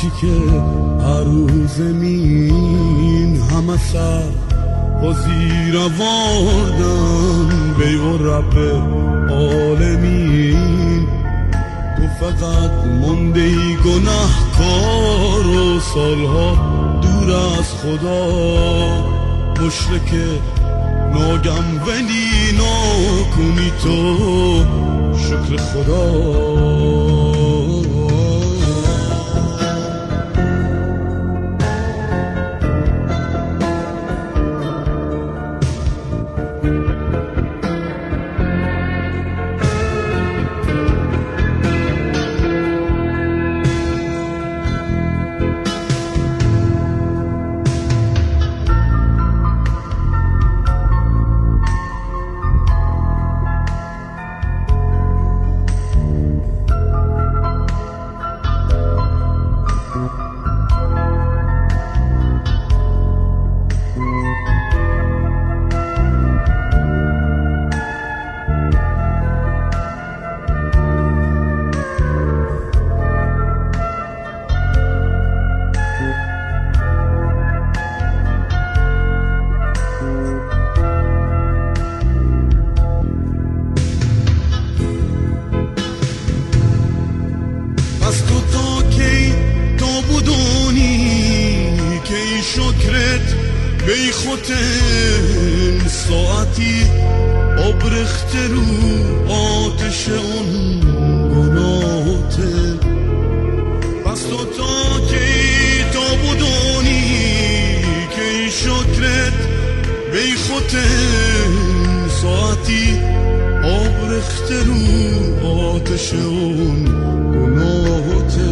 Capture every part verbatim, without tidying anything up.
وقتی که هر روز زمین همه سر بازی رواردن بی و رب عالمین، تو فقط منده ای گناهکار و سالها دور از خدا، مشرک ناگم ولی نکنی تو شکر خدا. بی خوتن ساعتی آبرخت رو آتش اون گناهته، پس تو تا که تا بدونی که شکرت بی خوتن ساعتی آبرخت رو آتش اون گناهته.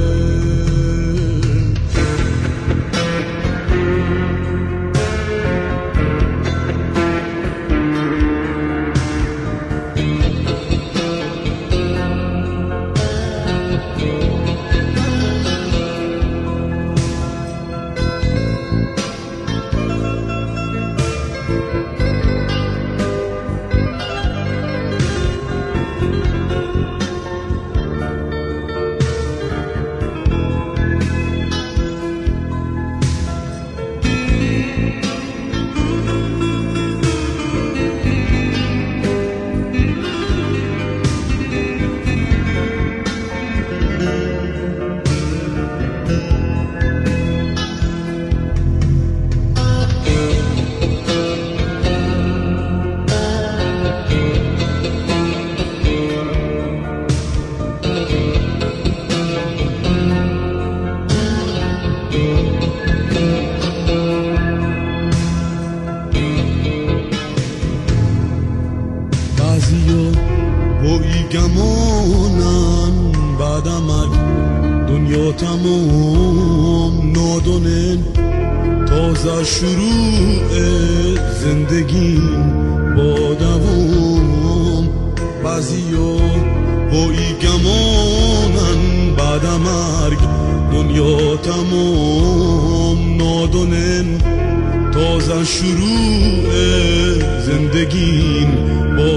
گمانن بعد مرگ دنیا تمام نادونن، تازه شروع زندگی با دوام. بعضیا بایی گمانن بعد مرگ دنیا تمام نادونن، تازه شروع زندگی با